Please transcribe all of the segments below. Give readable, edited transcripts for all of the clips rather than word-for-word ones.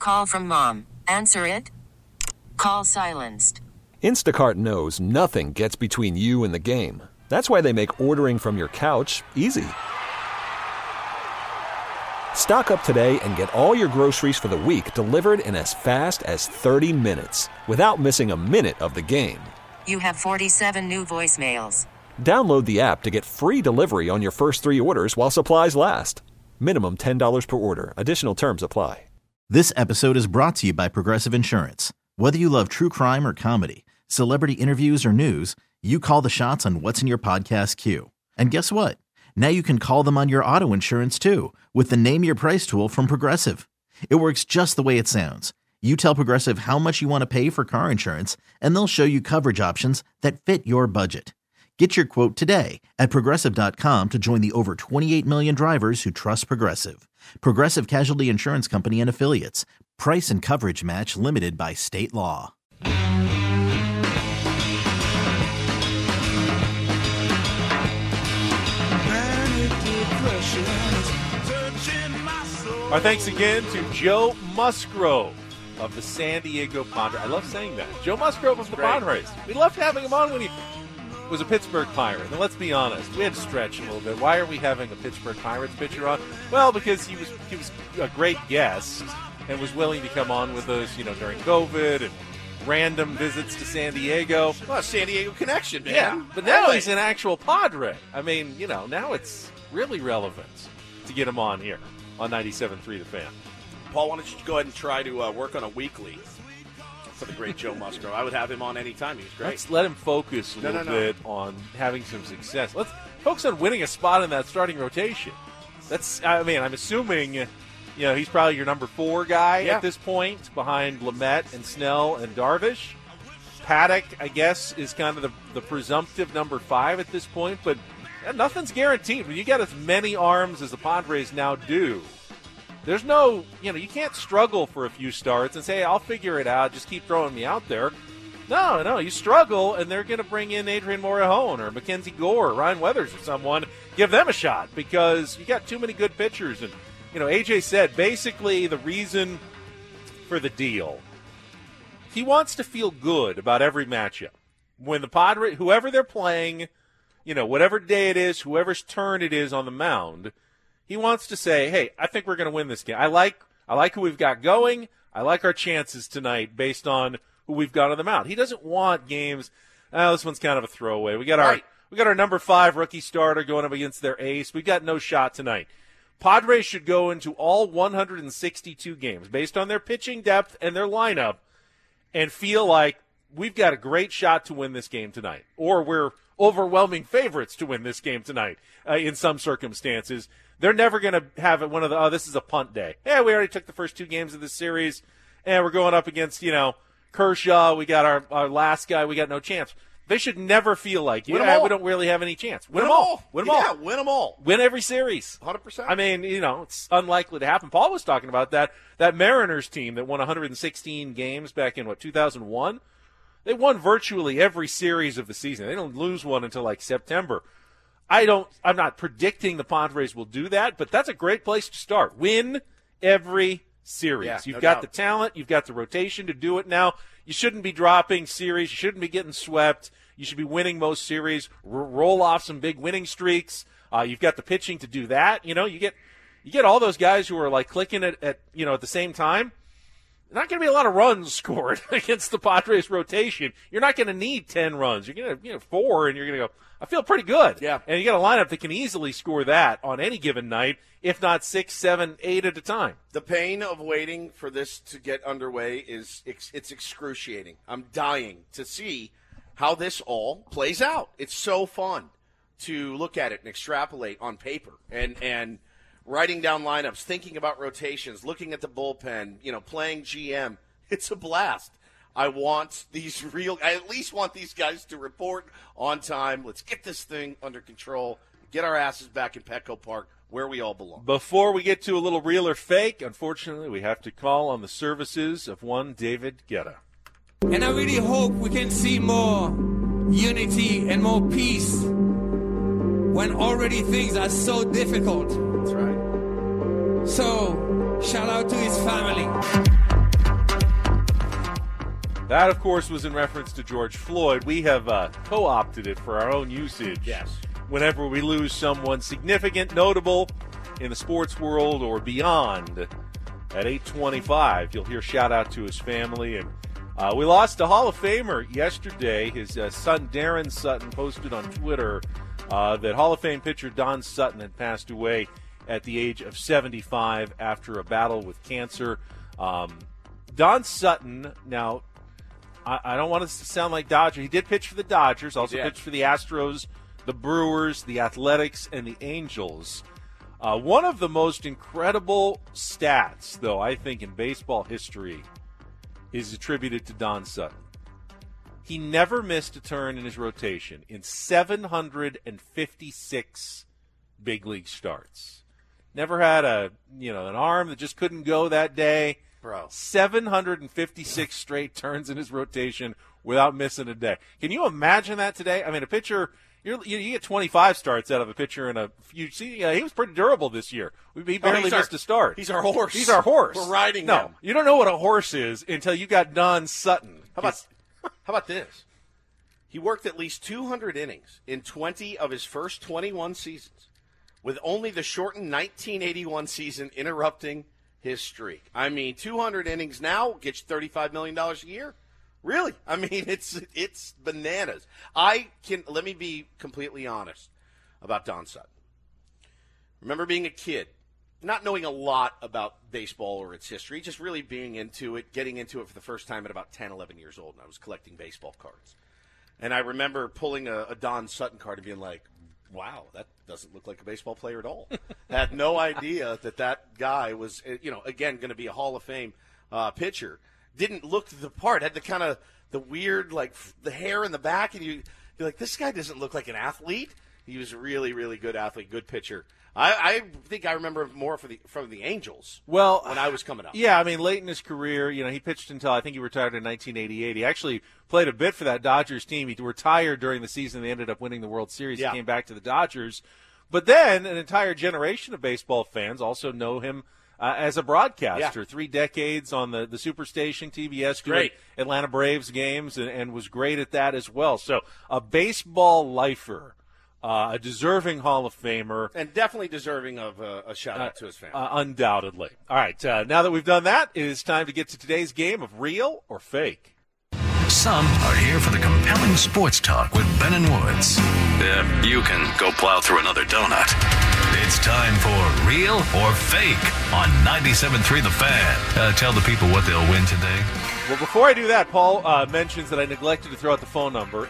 Call from mom. Answer it. Call silenced. Instacart knows nothing gets between you and the game. That's why they make ordering from your couch easy. Stock up today and get all your groceries for the week delivered in as fast as 30 minutes without missing a minute of the game. You have 47 new voicemails. Download the app to get free delivery on your first 3 orders while supplies last. Minimum $10 per order. Additional terms apply. This episode is brought to you by Progressive Insurance. Whether you love true crime or comedy, celebrity interviews or news, you call the shots on what's in your podcast queue. And guess what? Now you can call them on your auto insurance too with the Name Your Price tool from Progressive. It works just the way it sounds. You tell Progressive how much you want to pay for car insurance, and they'll show you coverage options that fit your budget. Get your quote today at Progressive.com to join the over 28 million drivers who trust Progressive. Progressive Casualty Insurance Company and Affiliates. Price and coverage match limited by state law. Our thanks again to Joe Musgrove of the San Diego Padres. I love saying that. Joe Musgrove of the Padres. We loved having him on when he was a Pittsburgh Pirate. And let's be honest, we had to stretch a little bit. Why are we having a Pittsburgh Pirates pitcher on? Well, because he was a great guest and was willing to come on with us, during COVID and random visits to San Diego. Well, San Diego connection, man. Yeah, but now he's an actual Padre. I mean, now it's really relevant to get him on here on 97.3 The Fan. Paul, why don't you go ahead and try to work on a weekly for the great Joe Musgrove? I would have him on anytime. He was great. Let's let him focus a little bit on having some success. Let's focus on winning a spot in that starting rotation. I'm assuming, he's probably your number 4 guy at this point, behind Lamet and Snell and Darvish. Paddock, I guess, is kind of the presumptive number 5 at this point, but nothing's guaranteed. When you get as many arms as the Padres now do, there's no, you can't struggle for a few starts and say, hey, I'll figure it out, just keep throwing me out there. No, you struggle, and they're going to bring in Adrian Morejon or Mackenzie Gore or Ryan Weathers or someone, give them a shot, because you got too many good pitchers. And, AJ said, basically the reason for the deal, he wants to feel good about every matchup. When the Padres, whoever they're playing, whatever day it is, whoever's turn it is on the mound, he wants to say, hey, I think we're going to win this game. I like who we've got going. I like our chances tonight based on who we've got on the mound. He doesn't want games, this one's kind of a throwaway. We got our number 5 rookie starter going up against their ace. We got no shot tonight. Padres should go into all 162 games based on their pitching depth and their lineup and feel like we've got a great shot to win this game tonight, or we're overwhelming favorites to win this game tonight in some circumstances. They're never going to have it one of the, this is a punt day. Yeah, we already took the first 2 games of this series, and we're going up against, Kershaw. We got our last guy. We got no chance. They should never feel like, we don't really have any chance. Win them all. Win them all. Yeah, win them all. Win every series. 100%. I mean, it's unlikely to happen. Paul was talking about that Mariners team that won 116 games back in, 2001? They won virtually every series of the season. They don't lose one until like September. I'm not predicting the Padres will do that, but that's a great place to start. Win every series. Yeah, You've got the talent. You've got the rotation to do it now. You shouldn't be dropping series. You shouldn't be getting swept. You should be winning most series. Roll off some big winning streaks. You've got the pitching to do that. You get all those guys who are like clicking at the same time. Not going to be a lot of runs scored against the Padres rotation. You're not going to need 10 runs. You're going to 4, and you're going to go, I feel pretty good. Yeah. And you got a lineup that can easily score that on any given night, if not 6, 7, 8 at a time. The pain of waiting for this to get underway it's excruciating. I'm dying to see how this all plays out. It's so fun to look at it and extrapolate on paper and writing down lineups, thinking about rotations, looking at the bullpen, playing GM. It's a blast. I at least want these guys to report on time. Let's get this thing under control, get our asses back in Petco Park where we all belong. Before we get to a little real or fake, unfortunately, we have to call on the services of one David Guetta. And I really hope we can see more unity and more peace when already things are so difficult. That's right. So, shout out to his family. That, of course, was in reference to George Floyd. We have co-opted it for our own usage. Yes. Whenever we lose someone significant, notable in the sports world or beyond, at 8:25, you'll hear shout out to his family. And we lost a Hall of Famer yesterday. His son, Darren Sutton, posted on Twitter that Hall of Fame pitcher Don Sutton had passed away at the age of 75 after a battle with cancer. Don Sutton, now, I don't want us to sound like Dodger. He did pitch for the Dodgers, also pitched for the Astros, the Brewers, the Athletics, and the Angels. One of the most incredible stats, though, I think, in baseball history is attributed to Don Sutton. He never missed a turn in his rotation in 756 big league starts. Never had an arm that just couldn't go that day. Bro. 756 straight turns in his rotation without missing a day. Can you imagine that today? I mean, a pitcher, you get 25 starts out of a pitcher in he was pretty durable this year. He barely missed a start. He's our horse. He's our horse. We're riding him. him. You don't know what a horse is until you got Don Sutton. How about this? He worked at least 200 innings in 20 of his first 21 seasons, with only the shortened 1981 season interrupting his streak. I mean, 200 innings now gets you $35 million a year. Really? I mean, it's bananas. Let me be completely honest about Don Sutton. Remember being a kid, not knowing a lot about baseball or its history, just really being into it, getting into it for the first time at about 10, 11 years old, and I was collecting baseball cards. And I remember pulling a Don Sutton card and being like, wow, that doesn't look like a baseball player at all. Had no idea that guy was, again, going to be a Hall of Fame pitcher. Didn't look the part. Had the kind of the weird, like, the hair in the back, and you're like, this guy doesn't look like an athlete. He was a really, really good athlete, good pitcher. I think I remember him more from the Angels when I was coming up. Yeah, I mean, late in his career, he pitched until I think he retired in 1988. He actually played a bit for that Dodgers team. He retired during the season. They ended up winning the World Series. Yeah. He came back to the Dodgers. But then an entire generation of baseball fans also know him as a broadcaster. 3 decades on the Superstation, TBS, doing Atlanta Braves games, and was great at that as well. So a baseball lifer. A deserving Hall of Famer. And definitely deserving of a shout-out to his family. Undoubtedly. All right, now that we've done that, it is time to get to today's game of Real or Fake. Some are here for the compelling sports talk with Ben and Woods. Yeah, you can go plow through another donut. It's time for Real or Fake on 97.3 The Fan. Tell the people what they'll win today. Well, before I do that, Paul mentions that I neglected to throw out the phone number,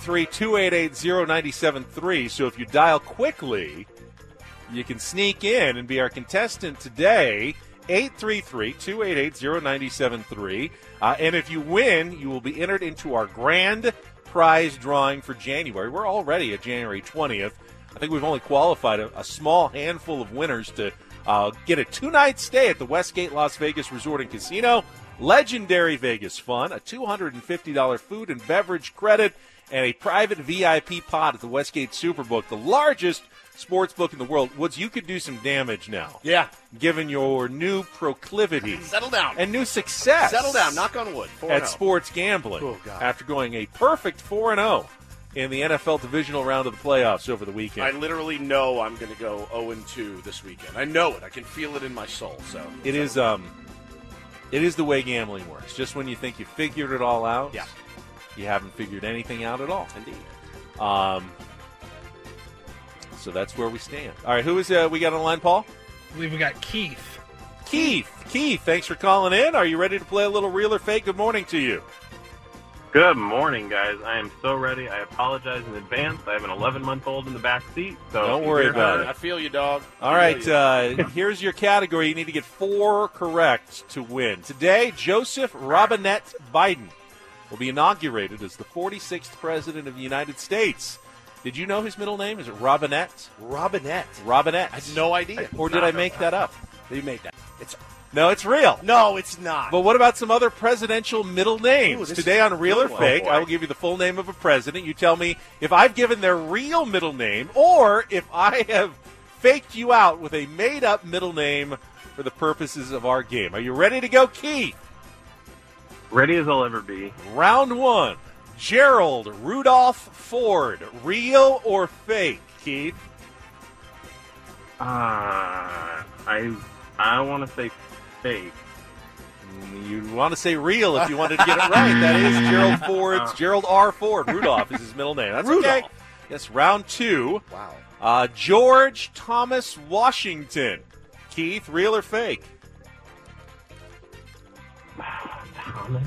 833-288-0973. So if you dial quickly, you can sneak in and be our contestant today, 833-288-0973. And if you win, you will be entered into our grand prize drawing for January. We're already at January 20th. I think we've only qualified a small handful of winners to get a 2-night stay at the Westgate Las Vegas Resort and Casino. Legendary Vegas fun, a $250 food and beverage credit, and a private VIP pod at the Westgate Superbook, the largest sports book in the world. Woods, you could do some damage now. Yeah. Given your new proclivity. Settle down. And new success. Settle down. Knock on wood. 4-0. At sports gambling. Oh, God. After going a perfect 4-0 in the NFL divisional round of the playoffs over the weekend. I literally know I'm going to go 0-2 this weekend. I know it. I can feel it in my soul. So it is the way gambling works. Just when you think you figured it all out, you haven't figured anything out at all. Indeed. So that's where we stand. All right, who is we got on the line, Paul? I believe we got Keith. Keith, thanks for calling in. Are you ready to play a little Real or Fake? Good morning to you. Good morning, guys. I am so ready. I apologize in advance. I have an 11-month-old in the back seat. So don't worry about it. I feel you, dog. All right, here's your category. You need to get 4 correct to win. Today, Joseph Robinette Biden will be inaugurated as the 46th President of the United States. Did you know his middle name? Is it Robinette? Robinette. Robinette. I had no idea. Or did I make that up? You made that. No, it's real. No, it's not. But what about some other presidential middle names? Ooh, Today on Real or Fake, I will give you the full name of a president. You tell me if I've given their real middle name or if I have faked you out with a made-up middle name for the purposes of our game. Are you ready to go, Keith? Ready as I'll ever be. Round 1. Gerald Rudolph Ford. Real or fake, Keith? I want to say fake. You want to say real if you wanted to get it right. That is Gerald Ford's. Gerald R. Ford. Rudolph is his middle name. That's Rudolph. Okay. Yes, round 2. Wow. George Thomas Washington. Keith, real or fake? Thomas.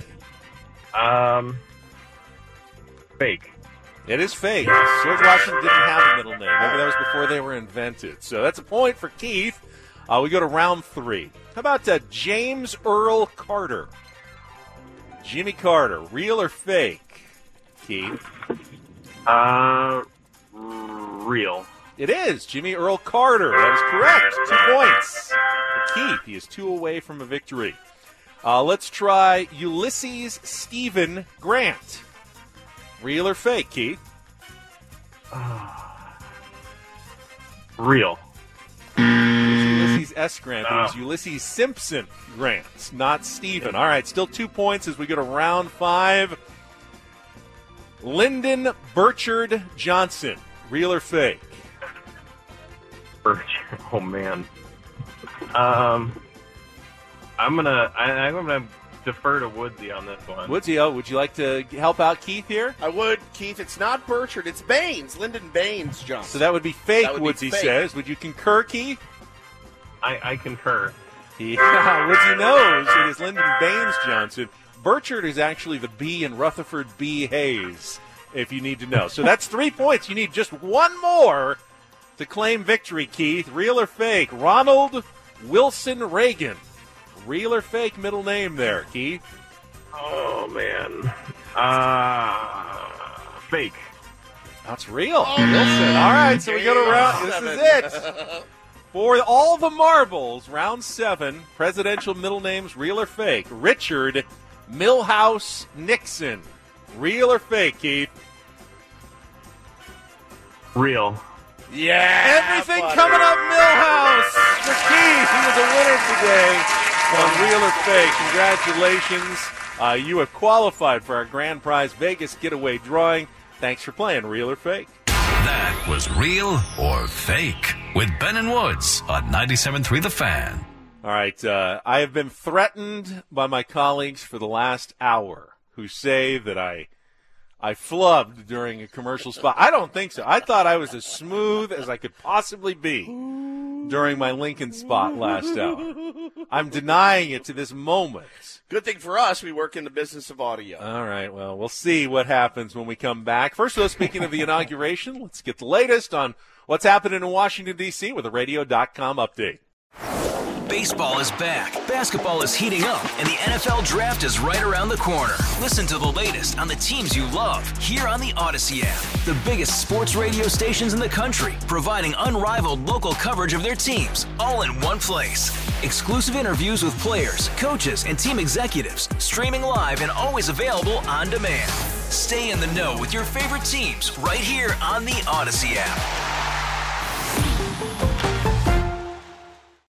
Fake. It is fake. George Washington didn't have a middle name. Maybe that was before they were invented. So that's a point for Keith. We go to round 3. How about James Earl Carter? Jimmy Carter, real or fake? Keith? Real. It is Jimmy Earl Carter. That is correct. 2 points for Keith. He is 2 away from a victory. Let's try Ulysses Stephen Grant. Real or fake, Keith? Real. Ulysses S. Grant. It was Ulysses Simpson Grant, not Stephen. All right, still 2 points as we go to round 5. Lyndon Burchard Johnson. Real or fake? Burchard. Oh man. I'm gonna defer to Woodsy on this one. Woodsy, would you like to help out Keith here? I would, Keith. It's not Burchard. It's Baines. Lyndon Baines Johnson. So that would be fake, That would be Woodsy fake. says. Would you concur, Keith? I concur. Yeah, Woodsy knows it is Lyndon Baines Johnson. Burchard is actually the B in Rutherford B. Hayes, if you need to know. So that's 3 points. You need just one more to claim victory, Keith. Real or fake? Ronald Wilson Reagan. Real or fake middle name there, Keith? Oh man. Fake. That's real. Wilson. All right, so we go to round. This is it. For all the marbles, round 7, presidential middle names, real or fake? Richard Milhouse Nixon. Real or fake, Keith? Real. Yeah. Everything coming up Milhouse for Keith. He was a winner today on Real or Fake. Congratulations. You have qualified for our grand prize Vegas getaway drawing. Thanks for playing Real or Fake. That was Real or Fake with Ben and Woods on 97.3 The Fan. All right. I have been threatened by my colleagues for the last hour who say that I flubbed during a commercial spot. I don't think so. I thought I was as smooth as I could possibly be during my Lincoln spot last hour. I'm denying it to this moment. Good thing for us, we work in the business of audio. All right, well, we'll see what happens when we come back. First, though, speaking of the inauguration, let's get the latest on what's happening in Washington, D.C. with a Radio.com update. Baseball is back, basketball is heating up, and the NFL Draft is right around the corner. Listen to the latest on the teams you love here on the Odyssey app. The biggest sports radio stations in the country, providing unrivaled local coverage of their teams, all in one place. Exclusive interviews with players, coaches, and team executives, streaming live and always available on demand. Stay in the know with your favorite teams right here on the Odyssey app.